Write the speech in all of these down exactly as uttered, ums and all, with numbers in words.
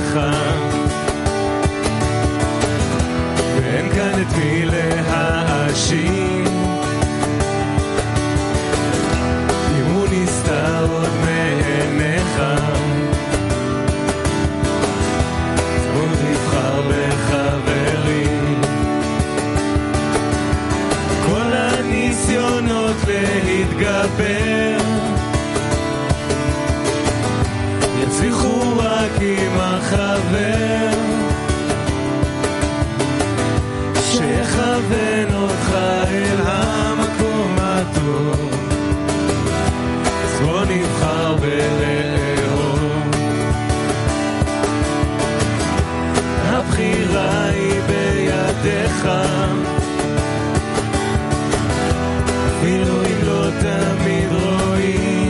לך, ואין כאן את מי להאשים. אם הוא נסתר עוד מעיניך, בוא תבחר בחברים. כל הניסיונות להתגבר יצליחו רק עם החבר שיכוון אותך אל המקום הטוב. אז בוא נבחר בלאהוב. הבחירה היא בידיך, אפילו אם לא תמיד רואים.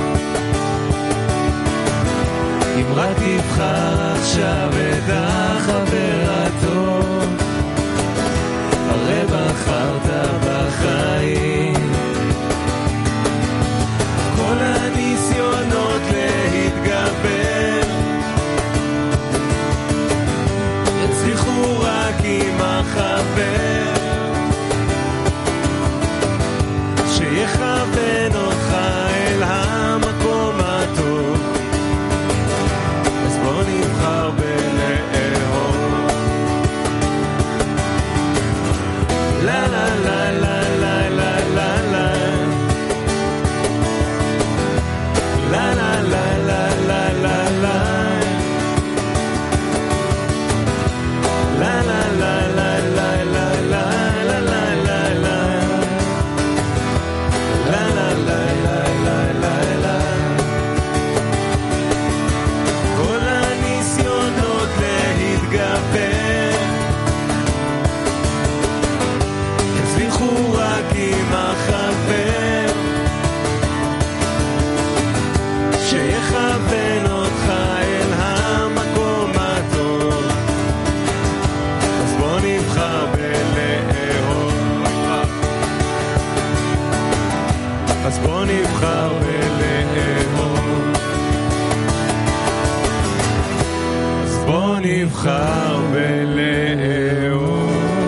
אם רק תבחר עכשיו את החבר הטוב, הרי בחרת בחיים. כל הניסיונות להתגבר יצליחו רק עם החבר שיכוון אותך אל המקום הטוב. אז בוא נבחר בלאהוב. לה לה לה לה לה לה לה לה לה לה לה לה לה לה לה לה לה לה שיכוון אותך אל המקום הטוב. אז בוא נבחר בלאהוב. אז בוא נבחר בלאהוב. אז בוא נבחר בלאהוב.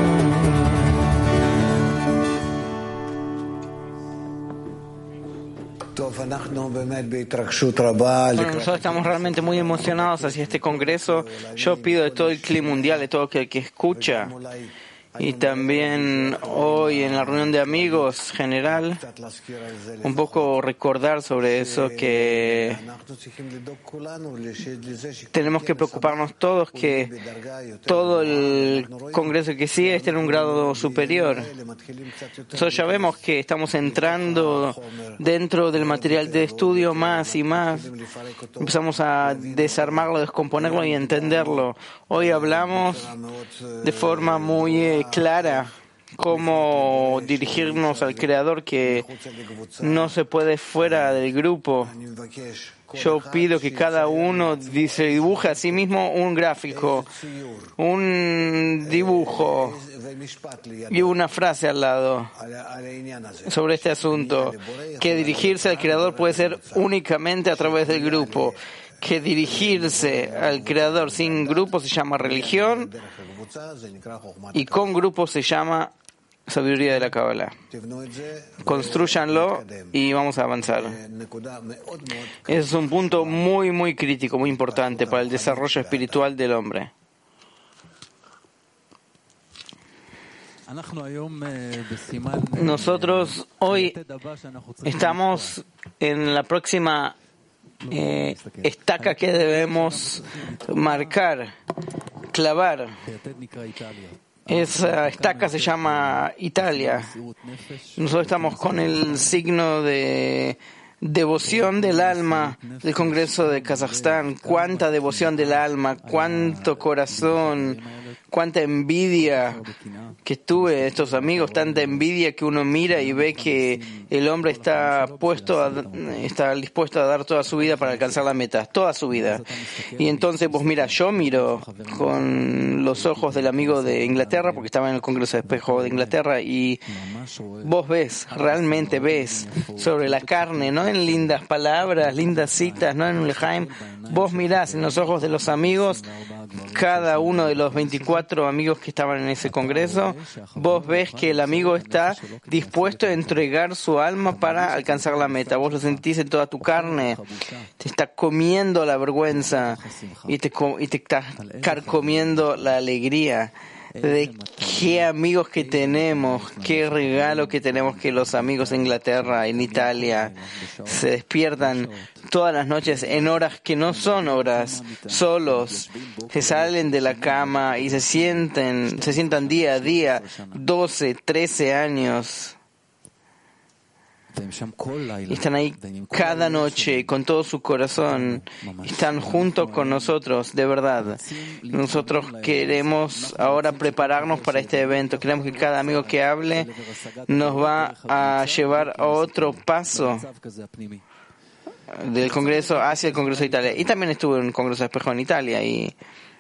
Bueno, nosotros estamos realmente muy emocionados hacia este congreso. Yo pido de todo el clima mundial, de todo el que escucha, y también hoy en la reunión de amigos general, un poco recordar sobre eso, que tenemos que preocuparnos todos que todo el congreso que sigue esté en un grado superior. Nosotros ya vemos que estamos entrando dentro del material de estudio más y más. Empezamos a desarmarlo, descomponerlo y entenderlo. Hoy hablamos de forma muy eh, clara cómo dirigirnos al Creador, que no se puede fuera del grupo. Yo pido que cada uno se dibuje a sí mismo un gráfico, un dibujo y una frase al lado sobre este asunto, que dirigirse al Creador puede ser únicamente a través del grupo, que dirigirse al Creador sin grupo se llama religión y con grupo se llama sabiduría de la Kabbalah. Constrúyanlo y vamos a avanzar. Ese es un punto muy, muy crítico, muy importante para el desarrollo espiritual del hombre. Nosotros hoy estamos en la próxima eh, estaca que debemos marcar, clavar. Esa estaca se llama Italia. Nosotros estamos con el signo de devoción del alma del Congreso de Kazajstán. Cuánta devoción del alma, cuánto corazón, cuánta envidia que tuve de estos amigos, tanta envidia que uno mira y ve que el hombre está puesto a, está dispuesto a dar toda su vida para alcanzar la meta, toda su vida. Y entonces, pues mira, yo miro con los ojos del amigo de Inglaterra, porque estaba en el Congreso de Espejo de Inglaterra, y vos ves, realmente ves, sobre la carne, no en lindas palabras, lindas citas, no en un lejaim, vos mirás en los ojos de los amigos, cada uno de los veinticuatro amigos que estaban en ese congreso, vos ves que el amigo está dispuesto a entregar su alma para alcanzar la meta. Vos lo sentís en toda tu carne, te está comiendo la vergüenza y te, y te está carcomiendo la alegría de qué amigos que tenemos, qué regalo que tenemos, que los amigos en Inglaterra, en Italia, se despiertan todas las noches en horas que no son horas, solos, se salen de la cama y se sienten, se sientan día a día, doce, trece años. Y están ahí cada noche con todo su corazón, están junto con nosotros, de verdad. Nosotros queremos ahora prepararnos para este evento, queremos que cada amigo que hable nos va a llevar a otro paso del Congreso hacia el Congreso de Italia. Y también estuve en el Congreso de Espejo en Italia y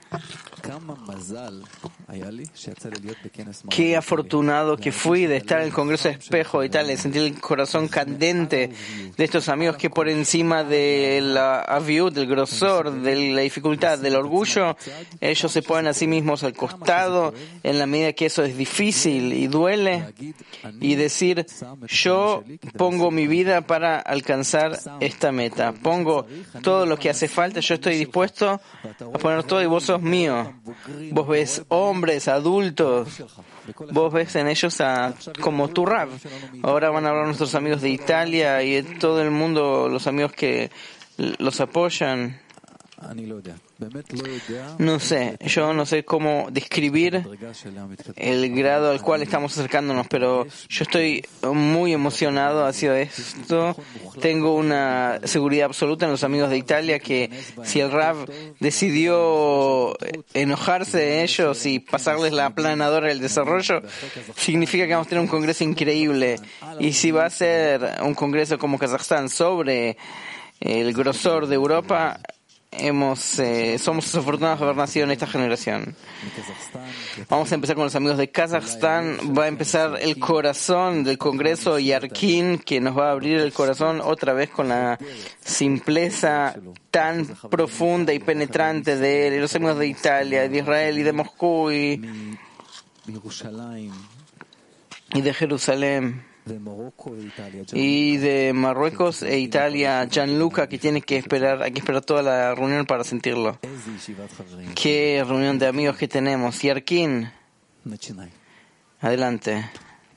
qué afortunado que fui de estar en el Congreso de Espejo y tal, de sentir el corazón candente de estos amigos que por encima de la aviud, del grosor, de la dificultad, del orgullo, ellos se ponen a sí mismos al costado en la medida que eso es difícil y duele, y decir, yo pongo mi vida para alcanzar esta meta, pongo todo lo que hace falta, yo estoy dispuesto a poner todo y vos sos mío. Vos ves hombres, adultos, vos ves en ellos a, como tu Rav. Ahora van a hablar nuestros amigos de Italia y de todo el mundo, los amigos que los apoyan. No sé, yo no sé cómo describir el grado al cual estamos acercándonos, pero yo estoy muy emocionado hacia esto. Tengo una seguridad absoluta en los amigos de Italia que si el Rav decidió enojarse de ellos y pasarles la aplanadora del desarrollo, significa que vamos a tener un congreso increíble. Y si va a ser un congreso como Kazajstán sobre el grosor de Europa, Hemos, eh, somos afortunados de haber nacido en esta generación. Vamos a empezar con los amigos de Kazajstán. Va a empezar el corazón del Congreso Yarkin, que nos va a abrir el corazón otra vez con la simpleza tan profunda y penetrante de él. Y los amigos de Italia, de Israel y de Moscú y, y de Jerusalén. Y de Marruecos e Italia, Gianluca, que tiene que esperar, hay que esperar toda la reunión para sentirlo. Qué reunión de amigos que tenemos. Yarkin, adelante.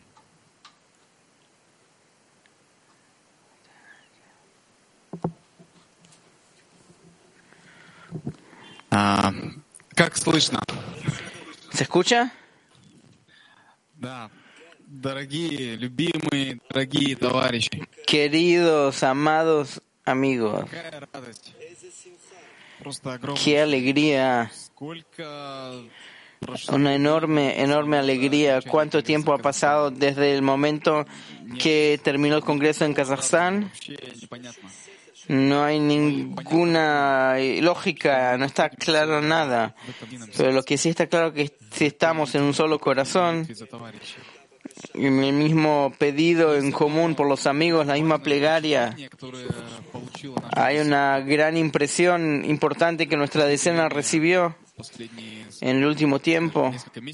Ah, ¿Как слышно? ¿Se escucha? Да. Дорогие, любимые, дорогие товарищи. Queridos, amados amigos, qué alegría, una enorme, enorme alegría. ¿Cuánto tiempo ha pasado desde el momento que terminó el Congreso en Kazajstán? No hay ninguna lógica, no está claro nada. Pero lo que sí está claro es que si estamos en un solo corazón, en el mismo pedido en común por los amigos, la misma plegaria, hay una gran impresión importante que nuestra decena recibió en el último tiempo,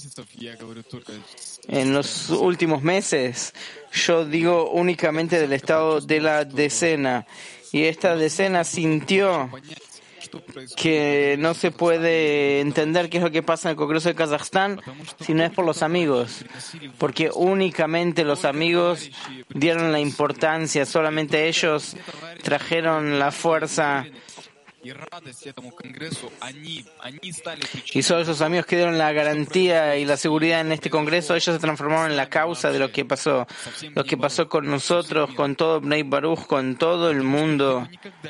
en los últimos meses. Yo digo únicamente del estado de la decena, y esta decena sintió que no se puede entender qué es lo que pasa en el Congreso de Kazajstán si no es por los amigos, porque únicamente los amigos dieron la importancia, solamente ellos trajeron la fuerza Y solo esos amigos que dieron la garantía y la seguridad en este congreso, ellos se transformaron en la causa de lo que pasó. Lo que pasó con nosotros, con todo Bnei Baruch, con todo el mundo.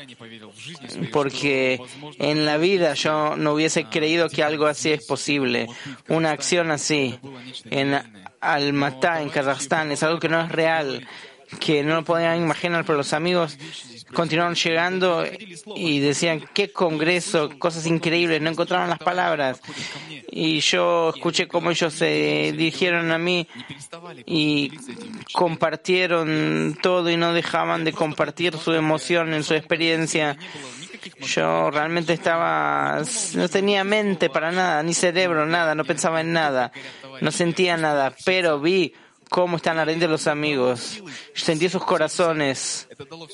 Porque en la vida yo no hubiese creído que algo así es posible. Una acción así en Almatá, en Kazajstán, es algo que no es real, que no lo podían imaginar, pero los amigos continuaron llegando y decían, qué congreso, cosas increíbles, no encontraron las palabras. Y yo escuché cómo ellos se dirigieron a mí y compartieron todo y no dejaban de compartir su emoción en su experiencia. Yo realmente estaba, no tenía mente para nada, ni cerebro, nada, no pensaba en nada, no sentía nada, pero vi cómo están ardientes los amigos. Sentí sus corazones,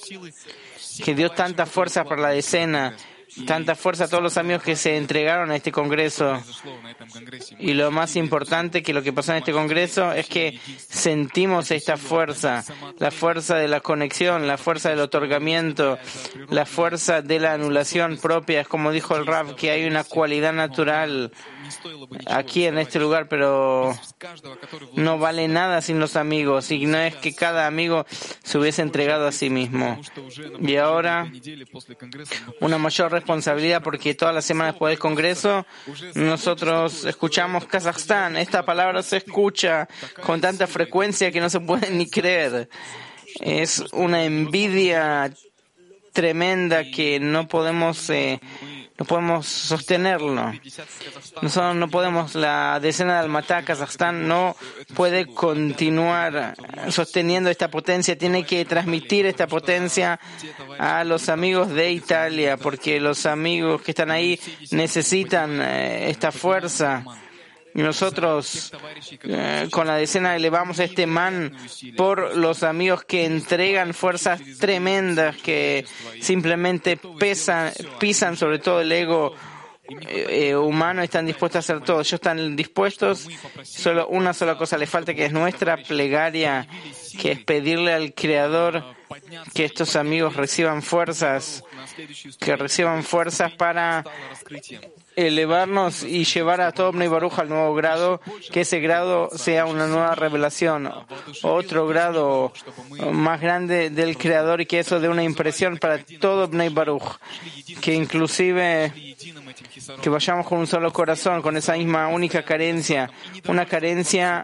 que dio tanta fuerza para la decena, tanta fuerza a todos los amigos que se entregaron a este congreso. Y lo más importante que lo que pasó en este congreso es que sentimos esta fuerza, la fuerza de la conexión, la fuerza del otorgamiento, la fuerza de la anulación propia. Es como dijo el Rav, que hay una cualidad natural aquí en este lugar, pero no vale nada sin los amigos, y no es que cada amigo se hubiese entregado a sí mismo. Y ahora una mayor responsabilidad, porque todas las semanas después del Congreso nosotros escuchamos Kazajstán. Esta palabra se escucha con tanta frecuencia que no se puede ni creer. Es una envidia tremenda que no podemos eh, no podemos sostenerlo. Nosotros no podemos, la decena de Almatá, Kazajstán, no puede continuar sosteniendo esta potencia, tiene que transmitir esta potencia a los amigos de Italia, porque los amigos que están ahí necesitan eh, esta fuerza. Y nosotros eh, con la decena elevamos este man por los amigos que entregan fuerzas tremendas, que simplemente pesan, pisan sobre todo el ego eh, eh, humano, están dispuestos a hacer todo. Ellos están dispuestos, solo una sola cosa les falta, que es nuestra plegaria, que es pedirle al Creador que estos amigos reciban fuerzas, que reciban fuerzas para elevarnos y llevar a todo Bnei Baruch al nuevo grado, que ese grado sea una nueva revelación, otro grado más grande del Creador, y que eso dé una impresión para todo Bnei Baruch, que inclusive que vayamos con un solo corazón, con esa misma única carencia, una carencia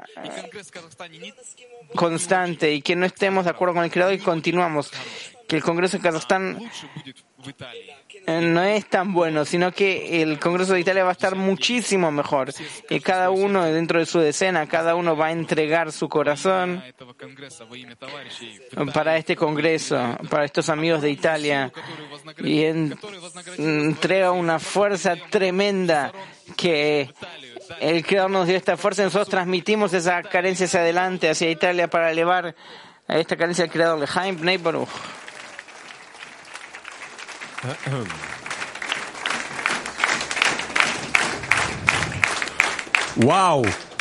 constante, y que no estemos de acuerdo con el Creador y continuamos. Que el Congreso en Kazajstán no es tan bueno, sino que el Congreso de Italia va a estar muchísimo mejor. Y cada uno dentro de su decena, cada uno va a entregar su corazón para este Congreso, para estos amigos de Italia. Y en, entrega una fuerza tremenda que el Creador nos dio esta fuerza, y nosotros transmitimos esa carencia hacia adelante, hacia Italia, para elevar a esta carencia del Creador. L'chaim Bnei Baruch. Wow.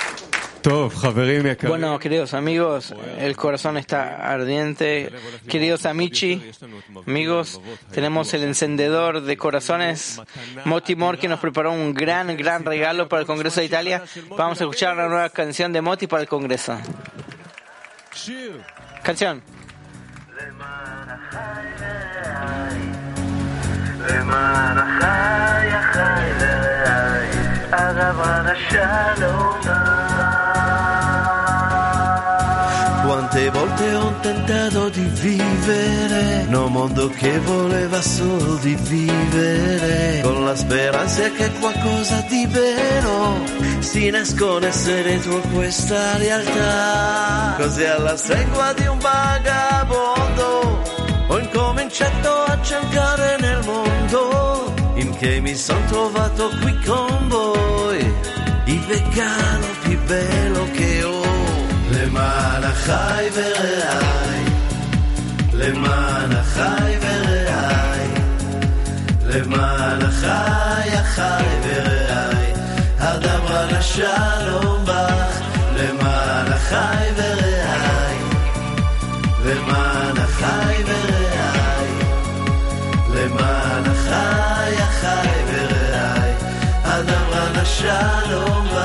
Bueno, queridos amigos, el corazón está ardiente. Queridos amici, amigos, tenemos el encendedor de corazones, Moti Mor, que nos preparó un gran, gran regalo para el Congreso de Italia. Vamos a escuchar la nueva canción de Moti para el Congreso. Canción. Quante volte ho tentato di vivere in un mondo che voleva solo di vivere, con la speranza che qualcosa di vero si nascondesse dentro questa realtà. Così alla stregua di un vagabondo ho incominciato a cercare nel mondo, in che mi son trovato qui con voi, il regalo più bello che ho. למען החי ורעי, למען החי ורעי, למען החי החי ורעי, הדברה לשלום בך, למען החי ורעי, למען החי ורעי, למען החי Shalom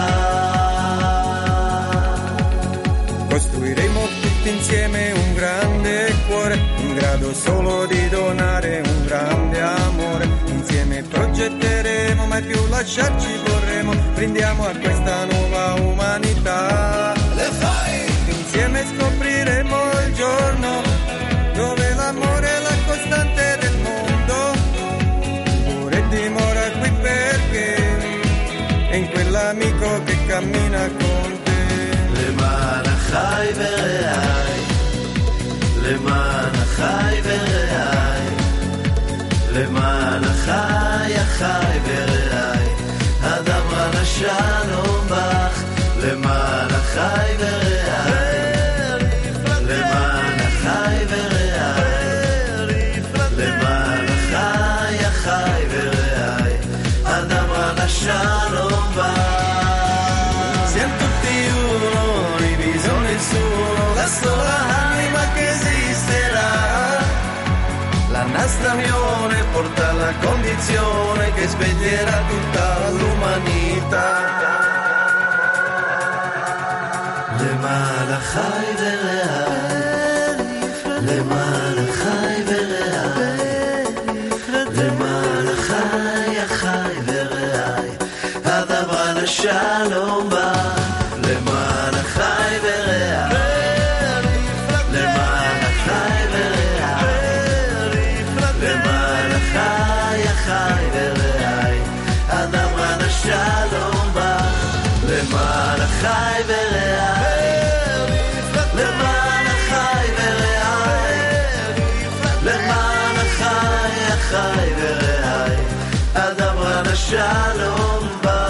Bach. Costruiremo tutti insieme un grande cuore, in grado solo di donare un grande amore. Insieme progetteremo, mai più lasciarci vorremmo. Brindiamo a questa nuova umanità. Le fai! Insieme scopriremo il giorno dove l'amore è la costante del mondo. Pure dimora qui perché è in quell'amico che cammina con te. למען החי ורעי, למען החי ורעי, למען החי החי ורעי, הדברה לשלום בך, למען החי ורעי, למען החי ורעי, למען החי החי ורעי, הדברה לשלום בך. La sola anima che esisterà, la nostra unione porta alla condizione che sveglierà tutta l'umanità. למען החי ורעי, למען החי ורעי, למען החי החי ורעי, הדבר לשלום בא. למען החי ורעי, למען החי ורעי, למען החי החי ורעי, הדבר לשלום בא. למען החי ורעי, למען החי ורעי, למען החי החי ורעי, הדבר לשלום בא.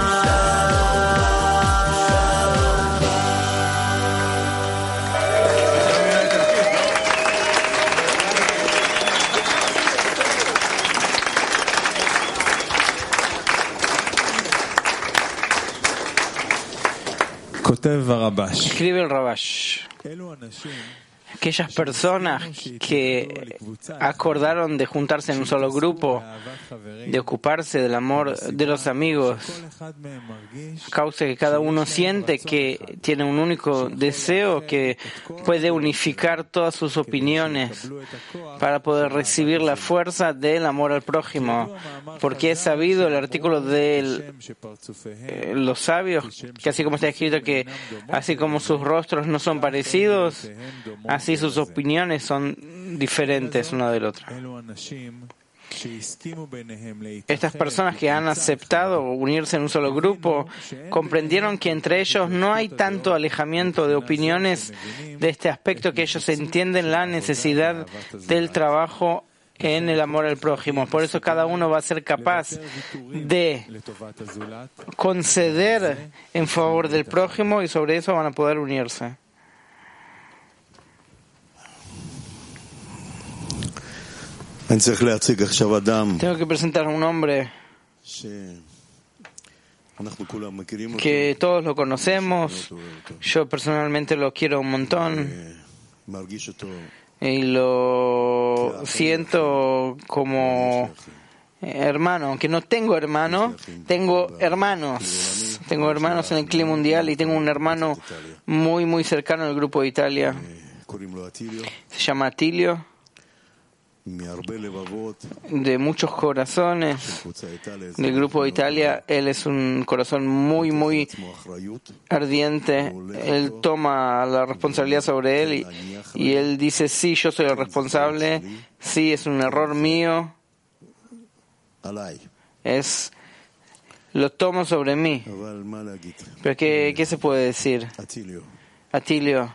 Escribe el Rabash. Aquellas personas que acordaron de juntarse en un solo grupo, de ocuparse del amor de los amigos, a causa que cada uno siente que tiene un único deseo que puede unificar todas sus opiniones para poder recibir la fuerza del amor al prójimo, porque es sabido el artículo de eh, los sabios, que así como está escrito que así como sus rostros no son parecidos, así sus opiniones son diferentes una del otro. Estas personas que han aceptado unirse en un solo grupo comprendieron que entre ellos no hay tanto alejamiento de opiniones de este aspecto, que ellos entienden la necesidad del trabajo en el amor al prójimo. Por eso cada uno va a ser capaz de conceder en favor del prójimo y sobre eso van a poder unirse. Tengo que presentar a un hombre que todos lo conocemos. Yo personalmente lo quiero un montón y lo siento como hermano, aunque no tengo hermano, tengo hermanos. Tengo hermanos en el clima mundial y tengo un hermano muy, muy cercano al grupo de Italia. Se llama Atilio, de muchos corazones del grupo de Italia. Él es un corazón muy, muy ardiente. Él toma la responsabilidad sobre él y, y él dice, sí, yo soy el responsable, sí, es un error mío, es lo tomo sobre mí. Pero ¿qué, qué se puede decir? Atilio,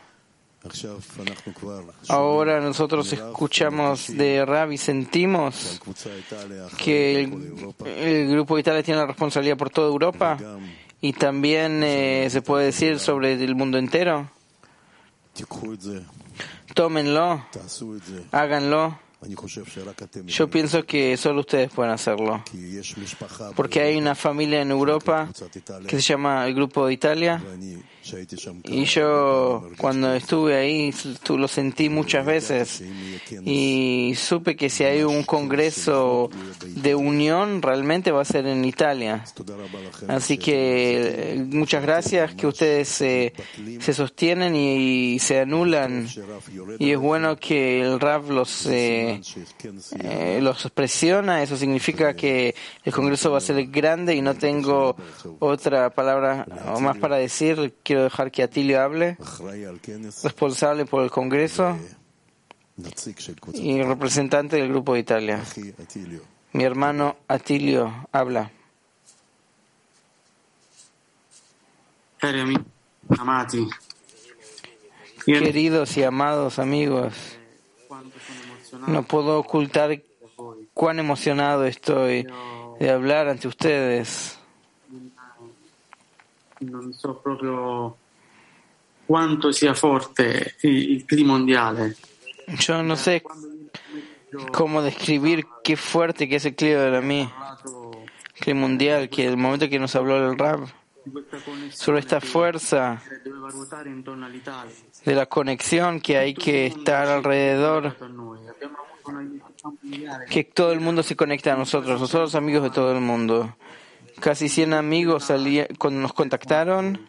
ahora nosotros escuchamos de Rab y sentimos que el, el grupo de Italia tiene la responsabilidad por toda Europa y también eh, se puede decir sobre el mundo entero. Tómenlo, háganlo Yo pienso que solo ustedes pueden hacerlo, porque hay una familia en Europa que se llama el Grupo de Italia, y yo cuando estuve ahí lo sentí muchas veces y supe que si hay un congreso de unión realmente va a ser en Italia. Así que muchas gracias que ustedes se, se sostienen y, y se anulan, y es bueno que el Rav los eh, eh, los presiona. Eso significa que el congreso va a ser grande y no tengo otra palabra o más para decir. Quiero dejar que Atilio hable, responsable por el congreso y representante del Grupo de Italia. Mi hermano Atilio habla. Queridos y amados amigos, no puedo ocultar cuán emocionado estoy de hablar ante ustedes. Non so proprio quanto sia forte il clima mondiale. Yo no sé cómo describir qué fuerte que es el clima de la mí, clima mundial, que el momento que nos habló el Rab sobre esta fuerza de la conexión que hay que estar alrededor, que todo el mundo se conecta a nosotros, nosotros amigos de todo el mundo. Casi cien amigos salía, cuando nos contactaron.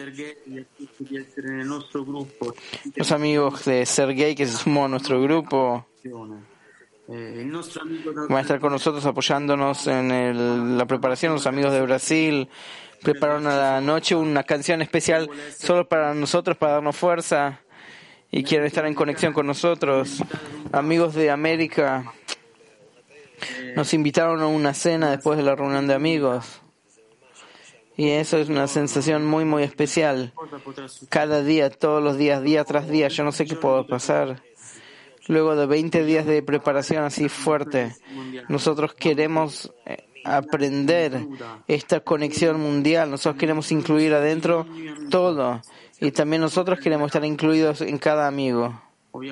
Los amigos de Sergei que se sumó a nuestro grupo van a estar con nosotros apoyándonos en el, la preparación. Los amigos de Brasil prepararon a la noche una canción especial solo para nosotros, para darnos fuerza, y quieren estar en conexión con nosotros. Amigos de América nos invitaron a una cena después de la reunión de amigos. Y eso es una sensación muy, muy especial. Cada día, todos los días, día tras día, yo no sé qué puedo pasar. Luego de veinte días de preparación así fuerte, nosotros queremos aprender esta conexión mundial. Nosotros queremos incluir adentro todo. Y también nosotros queremos estar incluidos en cada amigo.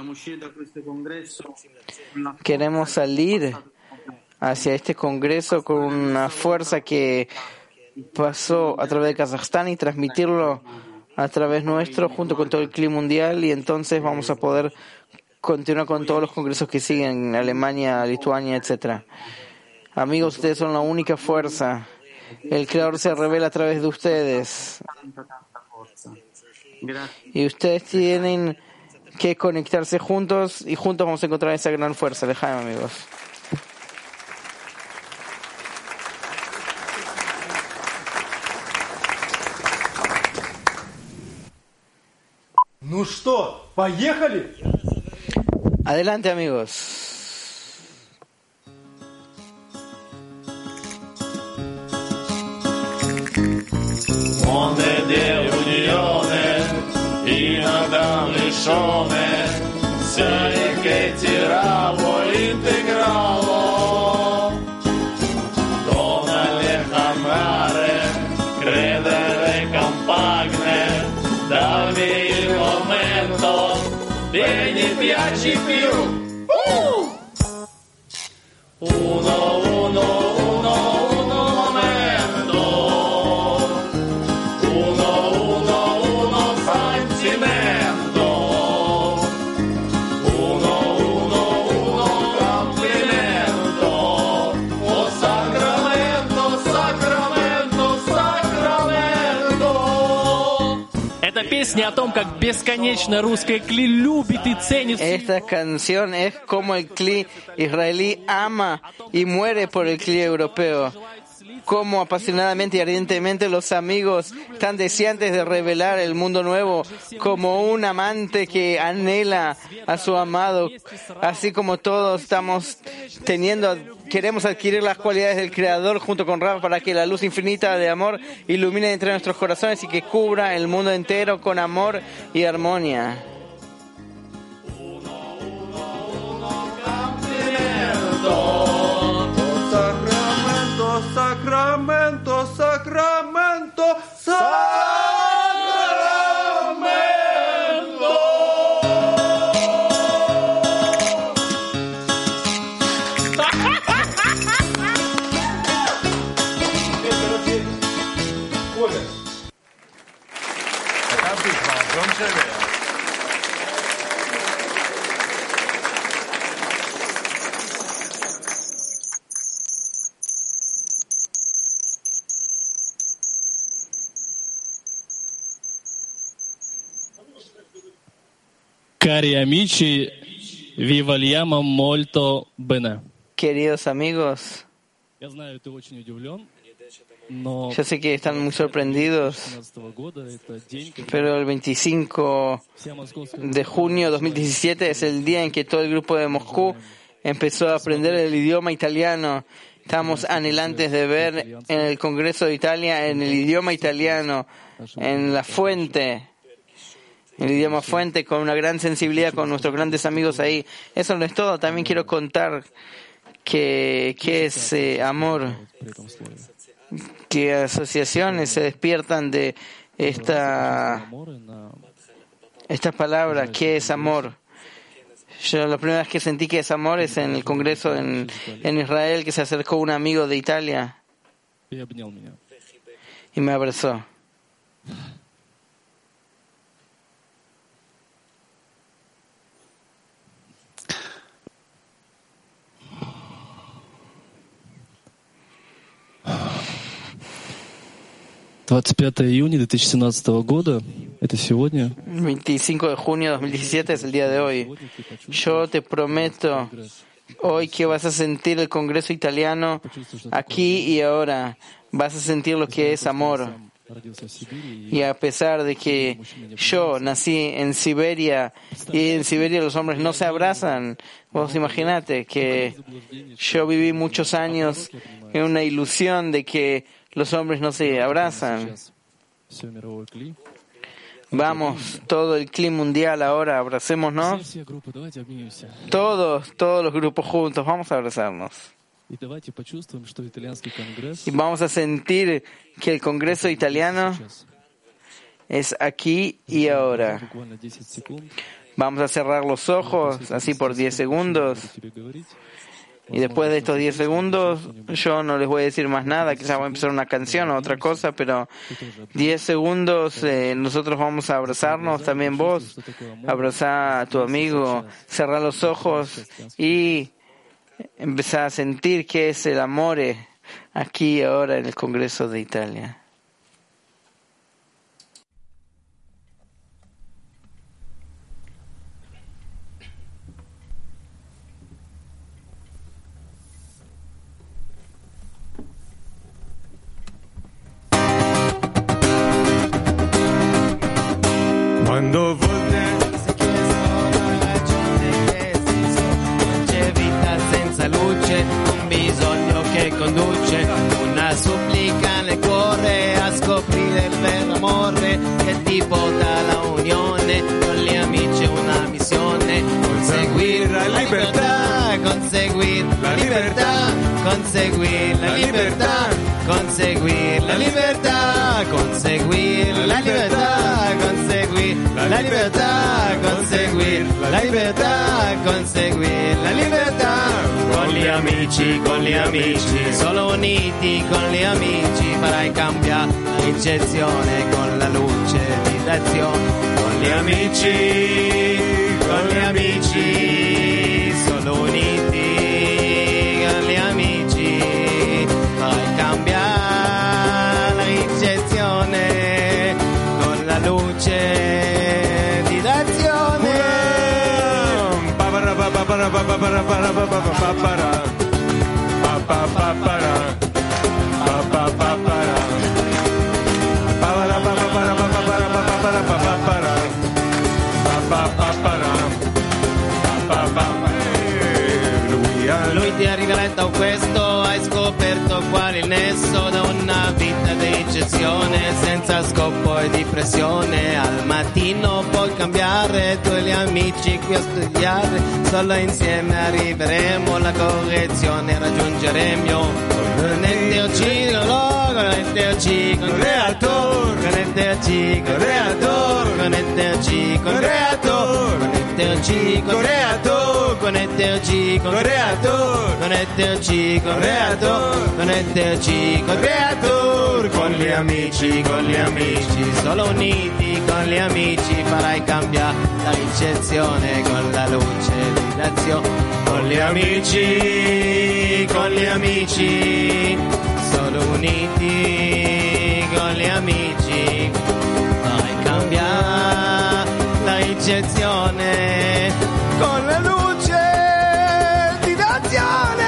Queremos salir hacia este congreso con una fuerza que pasó a través de Kazajstán y transmitirlo a través nuestro junto con todo el clima mundial, y entonces vamos a poder continuar con todos los congresos que siguen en Alemania, Lituania, etcétera. Amigos, ustedes son la única fuerza. El Creador se revela a través de ustedes. Y ustedes tienen que conectarse juntos y juntos vamos a encontrar esa gran fuerza. Lejaim, amigos. Ну что, поехали? Adelante, amigos. Onde de unione, inadam lishone, sai che tiravo integralo. Dona le camare, credere campagne, dammi il momento, vieni piaci più. Uh! Uno, uno, uno, uno momento. Uno, uno, uno sentimento. Uno, uno, uno complimento. Oh Sacramento, Sacramento, Sacramento. Это песня о том, как бесконечно русское кли любит и ценит. Esta canción es como el cli israelí ama y muere por el cli europeo. Como apasionadamente y ardientemente los amigos están deseantes de revelar el mundo nuevo, como un amante que anhela a su amado, así como todos estamos teniendo, queremos adquirir las cualidades del Creador junto con Rav para que la luz infinita de amor ilumine entre nuestros corazones y que cubra el mundo entero con amor y armonía. Sacramento, Sacramento, Sacramento. Amore. Non c'è vero. Cari amici, vi vogliamo molto bene. Queridos amigos, Я знаю, ты очень удивлен, но yo sé que están muy sorprendidos, двадцатого года это день, когда pero el veinticinco вся московская de junio de dos mil diecisiete es el día en que todo el grupo de Moscú empezó a aprender el idioma italiano. Estamos anhelantes de ver en el Congreso de Italia, en el idioma italiano, en la fuente, el idioma fuente, con una gran sensibilidad con nuestros grandes amigos ahí. Eso no es todo, también quiero contar que, que es eh, amor, при этом слове. que asociaciones se despiertan de esta, Аморы на esta palabra, que es amor. Yo la primera vez que sentí que es amor es en el Congreso en, en Israel, que se acercó un amigo de Italia и обнял меня. y me abrazó. двадцать пятого июня две тысячи семнадцатого года, это сегодня, veinticinco de junio de dos mil diecisiete es el día de hoy. Yo te prometo hoy que vas a sentir el Congreso italiano aquí y ahora. Vas a sentir lo que es amor. родился в Сибири, Y a pesar de que yo nací en Siberia y en Siberia los hombres no se abrazan, vos imaginate que yo viví muchos años en una ilusión de que los hombres no se abrazan. сейчас все мировой кли. Vamos, todo el clima mundial ahora, abracémonos. Все, все группы, давайте обнимемся. Todos, todos los grupos juntos, vamos a abrazarnos. И давайте почувствуем, что итальянский конгресс Y vamos a sentir que el Congreso italiano сейчас. es aquí y ahora. Буквально десять секунд. Vamos a cerrar los ojos, así por diez segundos. Тебе говорить. Y después de estos diez segundos, yo no les voy a decir más nada, quizás voy a empezar una canción o otra cosa, pero diez segundos eh, nosotros vamos a abrazarnos, también vos, abrazá a tu amigo, cerrá los ojos y empezá a sentir que es el amor aquí y ahora en el Congreso de Italia. Quando volte non c'è vita senza luce, un bisogno che conduce, una supplica nel cuore a scoprire il vero amore che ti porta alla unione con gli amici, una missione, conseguire la libertà, conseguire la libertà, conseguire la libertà, conseguire la libertà, conseguire la libertà, conseguire la libertà, conseguire la libertà, conseguire la libertà. Con gli amici, con gli amici, solo uniti con gli amici farai cambiare l'eccezione con la luce di d'azione. Con gli amici, con gli amici, solo uniti con gli amici farai cambiare l'eccezione con la luce di d'azione. Lui ti ha rivelato questo, hai scoperto qual è il nesso da una vita di eccezione, senza scopo e di pressione. Al mattino puoi cambiare, tu e gli amici qui a studiare, solo insieme arriveremo alla correzione, raggiungeremo connetterci con loro, connetterci con il creatore, connetterci con il creatore, connetterci con il creatore, connetterci con il creatore, connetterci con il creatore, connetterci con il creatore, connetterci con il creatore, con con gli amici, con gli amici, solo uniti con gli amici farai cambiare la ricezione con la luce di d'azione. Con gli amici, con gli amici, solo uniti con gli amici farai cambiare la ricezione con la luce di d'azione.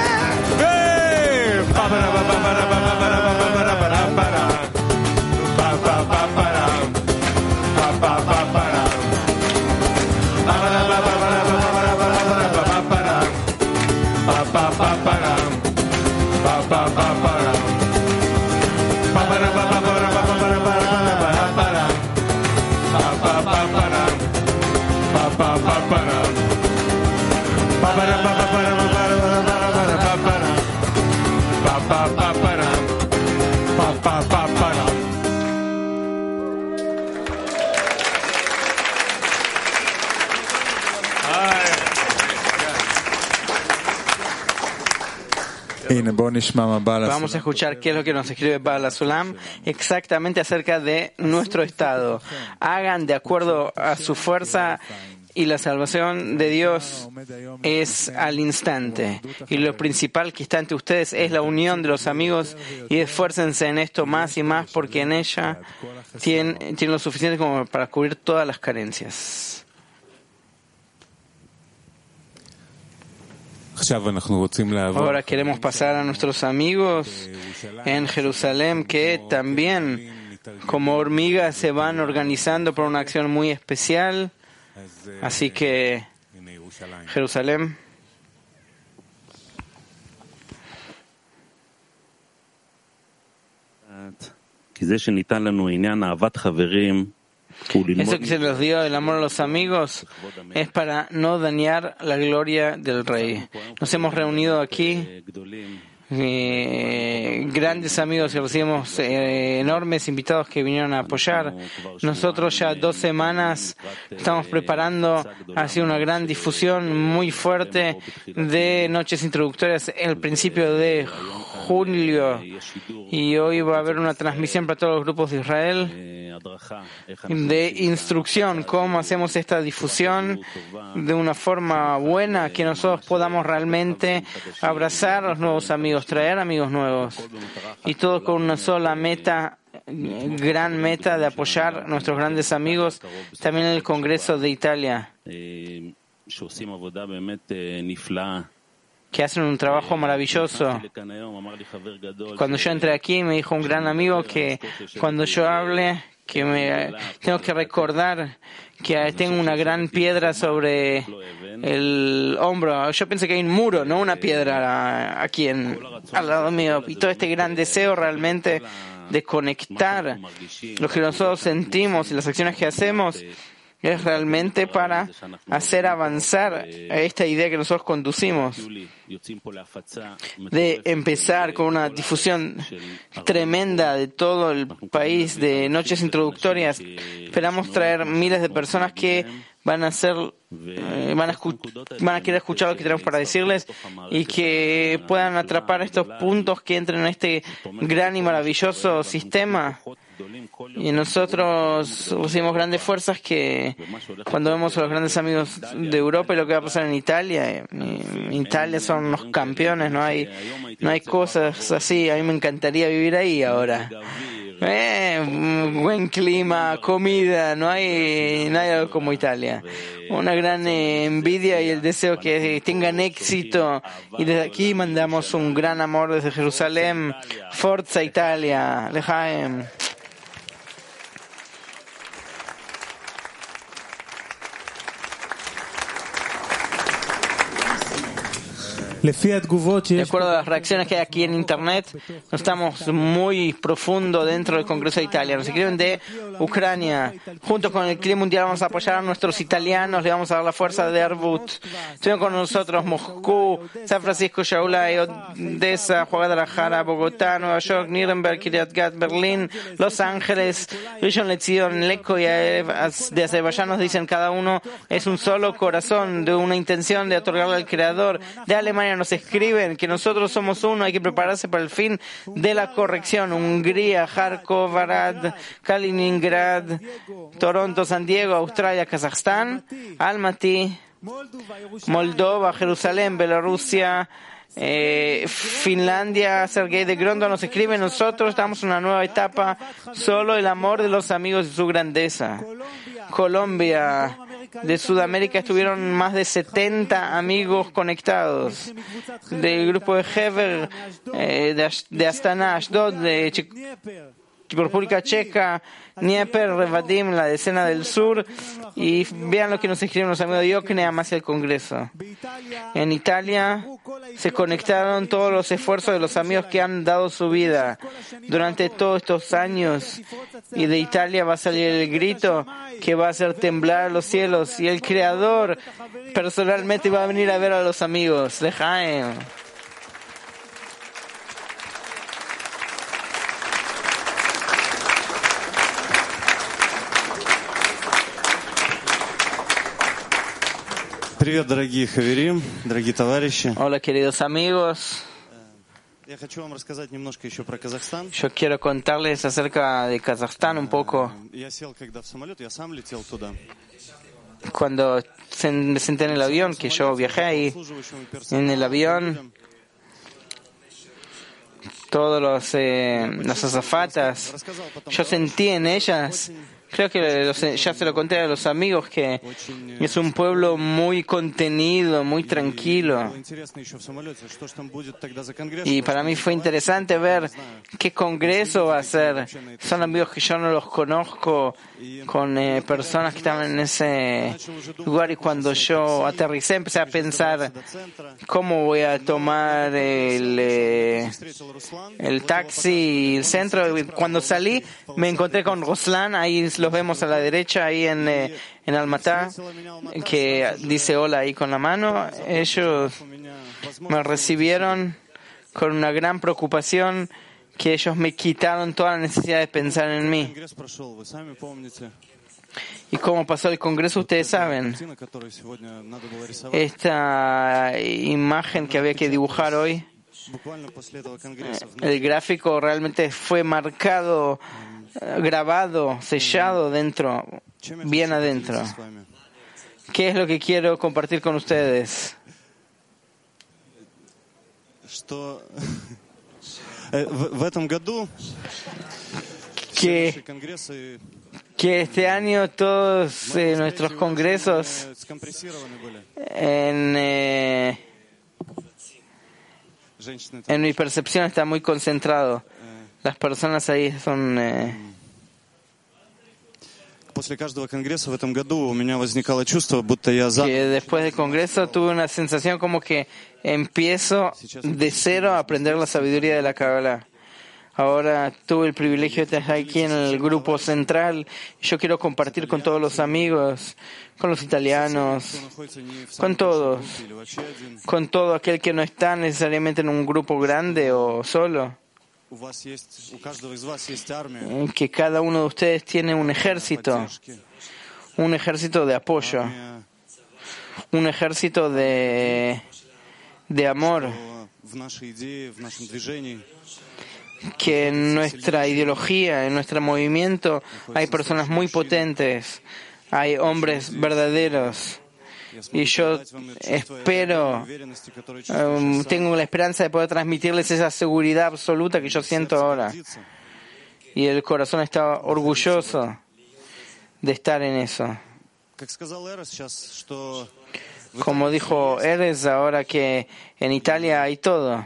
Vamos a escuchar qué es lo que nos escribe Baal HaSulam exactamente acerca de nuestro estado. Hagan de acuerdo a su fuerza y la salvación de Dios es al instante. Y lo principal que está ante ustedes es la unión de los amigos y esfuércense en esto más y más porque en ella tienen, tienen lo suficiente como para cubrir todas las carencias. Ahora queremos pasar a nuestros amigos en Jerusalén que también como hormigas se van organizando por una acción muy especial. Así que Jerusalén. Eso que se nos dio el amor a los amigos es para no dañar la gloria del Rey. Nos hemos reunido aquí, eh, grandes amigos, y recibimos eh, enormes invitados que vinieron a apoyar. Nosotros ya dos semanas estamos preparando así una gran difusión muy fuerte de noches introductorias en el principio de julio, y hoy va a haber una transmisión para todos los grupos de Israel de instrucción, cómo hacemos esta difusión de una forma buena, que nosotros podamos realmente abrazar a los nuevos amigos, traer amigos nuevos, y todo con una sola meta, gran meta de apoyar a nuestros grandes amigos también en el Congreso de Italia, que hacen un trabajo maravilloso. Cuando yo entré aquí me dijo un gran amigo que cuando yo hable que me tengo que recordar que tengo una gran piedra sobre el hombro. Yo pensé que hay un muro, no una piedra aquí en, al lado mío, y todo este gran deseo realmente de conectar lo que nosotros sentimos y las acciones que hacemos es realmente para hacer avanzar a esta idea que nosotros conducimos, de empezar con una difusión tremenda de todo el país de noches introductorias. Esperamos traer miles de personas que van a ser, eh, van a escu- van a querer escuchar lo que tenemos para decirles y que puedan atrapar estos puntos que entren en este gran y maravilloso sistema. Y nosotros pusimos grandes fuerzas que cuando vemos a los grandes amigos de Europa y lo que va a pasar en Italia, en Italia son unos campeones, no hay, no hay cosas así. A mí me encantaría vivir ahí ahora. Eh, buen clima, comida, no hay nada como Italia. Una gran eh, envidia y el deseo que tengan éxito. Y desde aquí mandamos un gran amor desde Jerusalén. Forza Italia, Lejaim. De acuerdo a las reacciones que hay aquí en Internet, estamos muy profundo dentro del Congreso de Italia. Nos escriben de Ucrania. Junto con el Clima Mundial vamos a apoyar a nuestros italianos, le vamos a dar la fuerza de Arbut. Estuvieron con nosotros Moscú, San Francisco, Shaulay, Odessa, Guadalajara, Bogotá, Nueva York, Nuremberg, Kiryat Gat, Berlín, Los Ángeles, Rishon LeZion, Lecco y de Azerbaiyán. Nos dicen cada uno es un solo corazón de una intención de otorgarle al Creador. De Alemania Alemania nos escriben que nosotros somos uno, hay que prepararse para el fin de la corrección. Hungría, Kharkov, Arad, Kaliningrad, Toronto, San Diego, Australia, Kazajstán, Almaty, Moldova, Jerusalén, Bielorrusia, Eh, Finlandia. Sergei de Grondo nos escribe: nosotros estamos en una nueva etapa, solo el amor de los amigos y su grandeza. Colombia, de Sudamérica estuvieron más de setenta amigos conectados. Del grupo de Hever, eh, de, de Astana, Ashdod, de Ch República Checa, Dnieper, Revadim, la decena del sur, y vean lo que nos escriben los amigos de Yocneam hacia el Congreso. En Italia se conectaron todos los esfuerzos de los amigos que han dado su vida durante todos estos años, y de Italia va a salir el grito que va a hacer temblar los cielos, y el Creador personalmente va a venir a ver a los amigos. Lejaim. Привет, дорогие хаверим, дорогие товарищи. Hola, queridos amigos. Я хочу вам рассказать немножко еще про Казахстан. Yo quiero contarles acerca de Kazajstán un poco. Я сел когда в самолет, я сам летел туда. Cuando me senté en el avión, que yo viajé ahí, en el avión, todos los eh, las azafatas, yo sentí en ellas, creo que los, ya se lo conté a los amigos, que es un pueblo muy contenido, muy tranquilo. Y para mí fue interesante ver qué congreso va a ser. Son amigos que yo no los conozco, con eh, personas que estaban en ese lugar. Y cuando yo aterricé, empecé a pensar cómo voy a tomar el, eh, el taxi, el centro. Y cuando salí, me encontré con Ruslan, ahí los vemos a la derecha, ahí en, eh, en Almatá, que dice hola ahí con la mano. Ellos me recibieron con una gran preocupación, que ellos me quitaron toda la necesidad de pensar en mí. Y cómo pasó el Congreso, ustedes saben. Esta imagen que había que dibujar hoy, el gráfico realmente fue marcado, grabado, sellado dentro, bien adentro. ¿Qué es lo que quiero compartir con ustedes? Que, que este año todos eh, nuestros congresos en, eh, en mi percepción está muy concentrado. Las personas ahí son... Eh, que después del Congreso tuve una sensación como que empiezo de cero a aprender la sabiduría de la Kabbalah. Ahora tuve el privilegio de estar aquí en el grupo central. Yo quiero compartir con todos los amigos, con los italianos, con todos, con todo aquel que no está necesariamente en un grupo grande o solo. Que cada uno de ustedes tiene un ejército, un ejército de apoyo, un ejército de, de amor, que en nuestra ideología, en nuestro movimiento, hay personas muy potentes, hay hombres verdaderos. Y yo espero, um, tengo la esperanza de poder transmitirles esa seguridad absoluta que yo siento ahora. Y el corazón está orgulloso de estar en eso. Como dijo Erez, ahora que en Italia hay todo.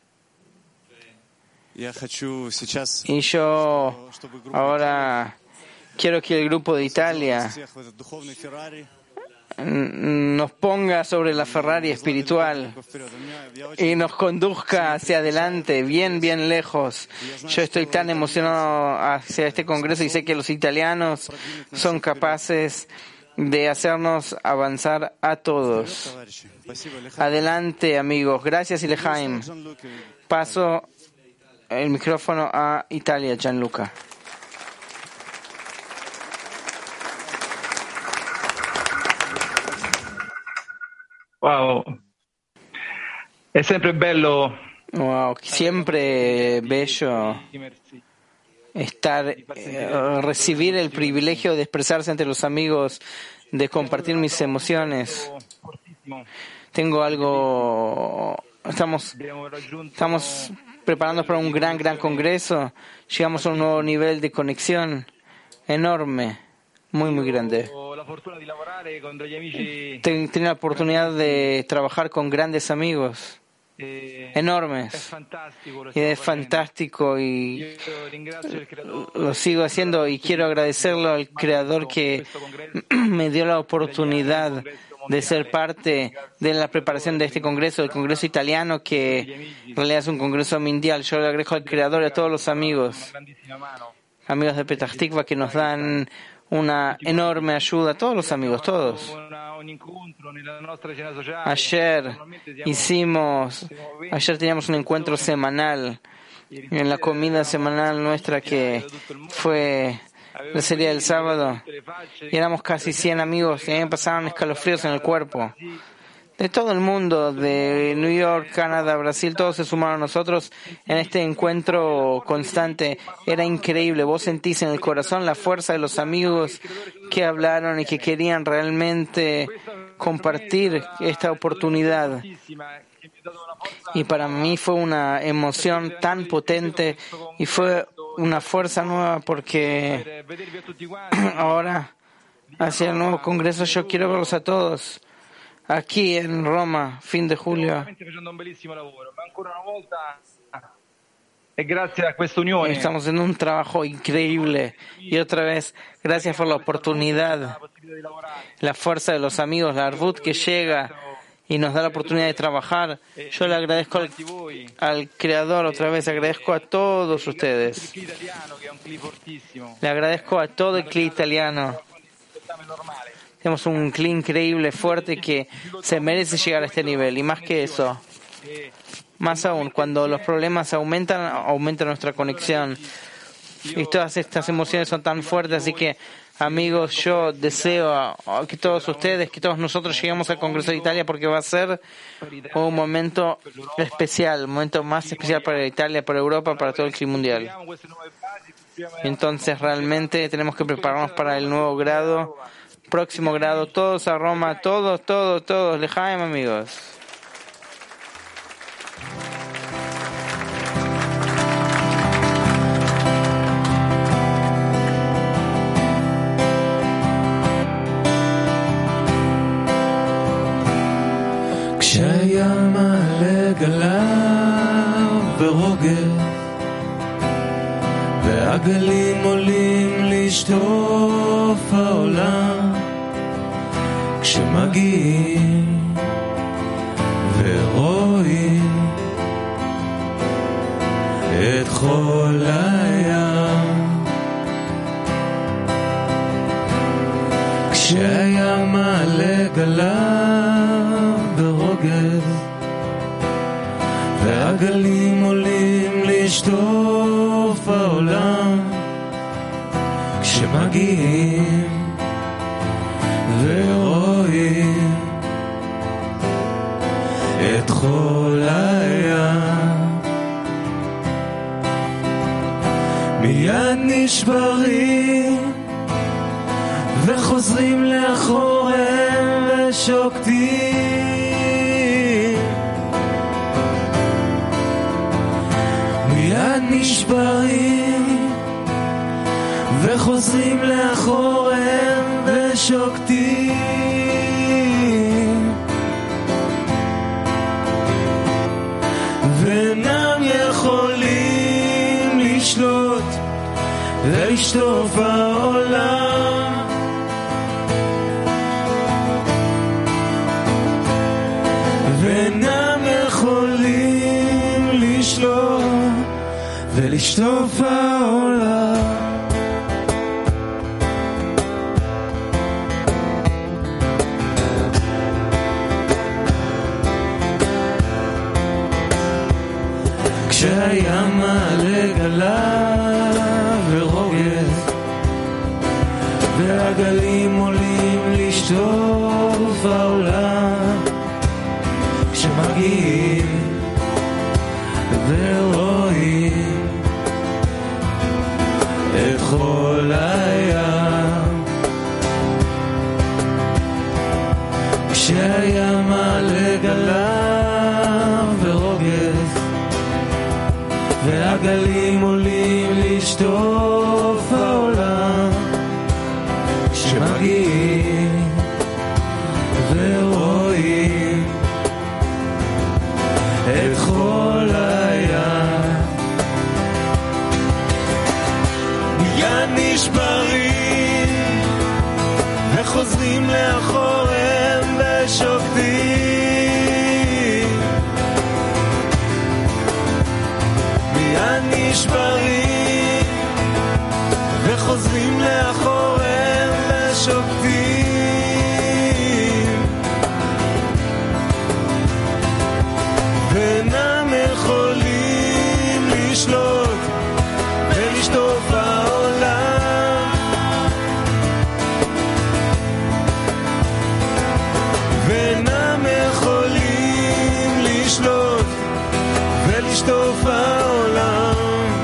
Y yo ahora quiero que el grupo de Italia nos ponga sobre la Ferrari espiritual y nos conduzca hacia adelante, bien, bien lejos. Yo estoy tan emocionado hacia este congreso y sé que los italianos son capaces de hacernos avanzar a todos. Adelante, amigos. Gracias, Lejaim. Paso el micrófono a Italia, Gianluca. Wow. È sempre bello. Wow, siempre bello estar, eh, recibir el privilegio de expresarse entre los amigos, de compartir mis emociones. Tengo algo, estamos, estamos preparándonos para un gran, gran congreso. Llegamos a un nuevo nivel de conexión enorme, muy, muy grande. Tengo la oportunidad de trabajar con grandes amigos enormes y es fantástico y lo sigo haciendo y quiero agradecerlo al Creador que me dio la oportunidad de ser parte de la preparación de este congreso, el congreso italiano, que en realidad es un congreso mundial. Yo le agradezco al Creador y a todos los amigos amigos de Petah Tikva que nos dan una enorme ayuda, todos los amigos, todos. Ayer hicimos, ayer teníamos un encuentro semanal en la comida semanal nuestra que fue la serie del sábado y éramos casi cien amigos y a mí me pasaban escalofríos en el cuerpo. De todo el mundo, de New York, Canadá, Brasil, todos se sumaron a nosotros en este encuentro constante. Era increíble. Vos sentís en el corazón la fuerza de los amigos que hablaron y que querían realmente compartir esta oportunidad. Y para mí fue una emoción tan potente y fue una fuerza nueva porque ahora, hacia el nuevo congreso, yo quiero verlos a todos. Aquí en Roma, fin de julio. Estamos en un trabajo increíble. Y otra vez, gracias por la oportunidad, la fuerza de los amigos, la Arvut que llega y nos da la oportunidad de trabajar. Yo le agradezco al, al Creador otra vez, agradezco a todos ustedes. Le agradezco a todo el Cli italiano. Tenemos un Cli increíble, fuerte, que se merece llegar a este nivel. Y más que eso, más aún, cuando los problemas aumentan, aumenta nuestra conexión. Y todas estas emociones son tan fuertes, así que, amigos, yo deseo que todos ustedes, que todos nosotros lleguemos al Congreso de Italia porque va a ser un momento especial, un momento más especial para Italia, para Europa, para todo el Cli mundial. Entonces, realmente tenemos que prepararnos para el nuevo grado, próximo grado, todos a Roma, todos, todos, todos, Lejaim, amigos. כשהיה מלא גליו ברוגל והגלים עולים לשטוף העולם כשמגיעים ורואים את חול הים כשהיה מלא גליו ברוגז והגלים עולים לשטוף העולם כשמגיעים ורואים את חול הים מיד נשברים וחוזרים לאחוריהם ושוקטים מיד נשברים וחוזרים לאחוריהם ושוקטים ואינם יכולים לשלוט ולשטוף העולם ואינם יכולים לשלוט ולשטוף העולם כשהיה מלא גליו ורוגז והגלים עולים לשטוף העולם כשמגיעים את חול הים, כשהים מלא גליו ורוגז, והגלים עולים לשטוף העולם, כשמגיעים ורואים את חול הים, מיד נשברים וחוזרים לאחור הם ושוקטים, מיד נשברים וחוזרים לאחור הם ושוקטים, ואינם יכולים לשלוט ולשטוף העולם, ואינם יכולים לשלוט ולשטוף העולם,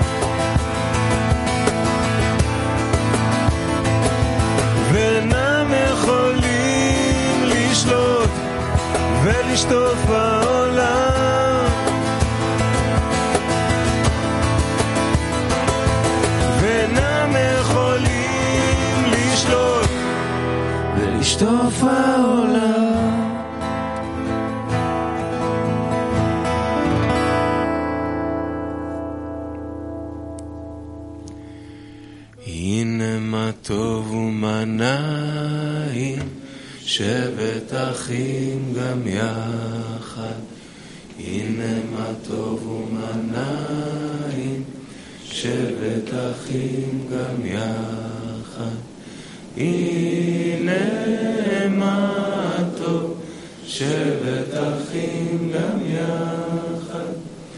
ואינם יכולים לשלוט ולשטוף העולם, ואינם יכולים לשלוט ולשטוף העולם. הנה מה טוב ומה נעים, שבת אחים גם יחד. הנה מה טוב ומה נעים, שבת אחים גם יחד. הנה מה טוב, שבת אחים גם יחד.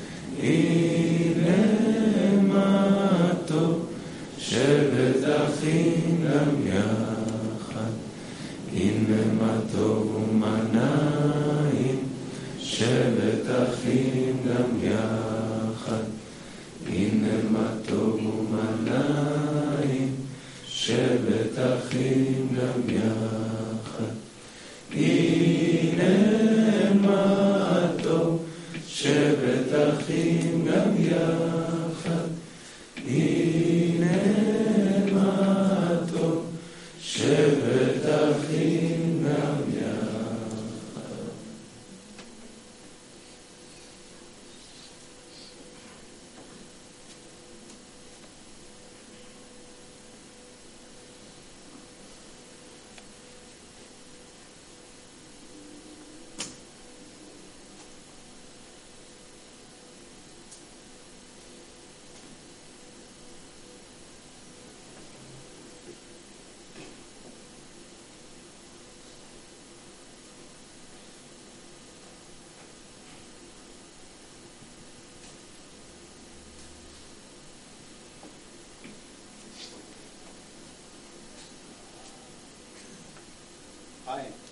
הנה מה טוב, שבת אחים גם יחד. הנה מה טוב ומה נעים, שבת אחים גם יחד. הנה מה טוב ומה נעים, שבת אחים גם יחד. הנה מה טוב, שבת אחים גם יחד. הנה מה טוב, שבת אחים גם יחד. Hi.